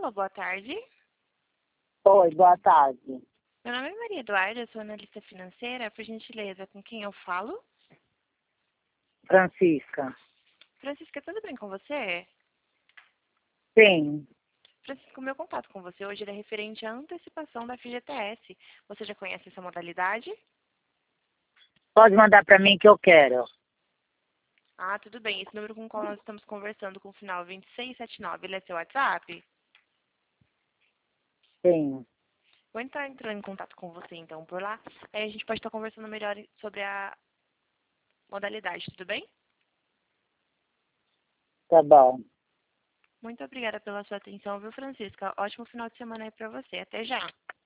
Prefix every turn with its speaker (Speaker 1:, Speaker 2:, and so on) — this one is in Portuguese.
Speaker 1: Alô, boa tarde.
Speaker 2: Oi, boa tarde.
Speaker 1: Meu nome é Maria Eduarda, eu sou analista financeira. Por gentileza, com quem eu falo?
Speaker 2: Francisca.
Speaker 1: Francisca, tudo bem com você?
Speaker 2: Sim,
Speaker 1: Francisca, o meu contato com você hoje é referente à antecipação da FGTS. Você já conhece essa modalidade?
Speaker 2: pode mandar para mim que eu quero.
Speaker 1: Ah, tudo bem. Esse número com o qual nós estamos conversando com o final 2679, ele é seu WhatsApp?
Speaker 2: Sim,
Speaker 1: Vou entrar entrando em contato com você então por lá. Aí a gente pode estar conversando melhor sobre a modalidade, tudo bem?
Speaker 2: tá bom.
Speaker 1: Muito obrigada pela sua atenção, viu, Francisca? Ótimo final de semana aí pra você. Até já.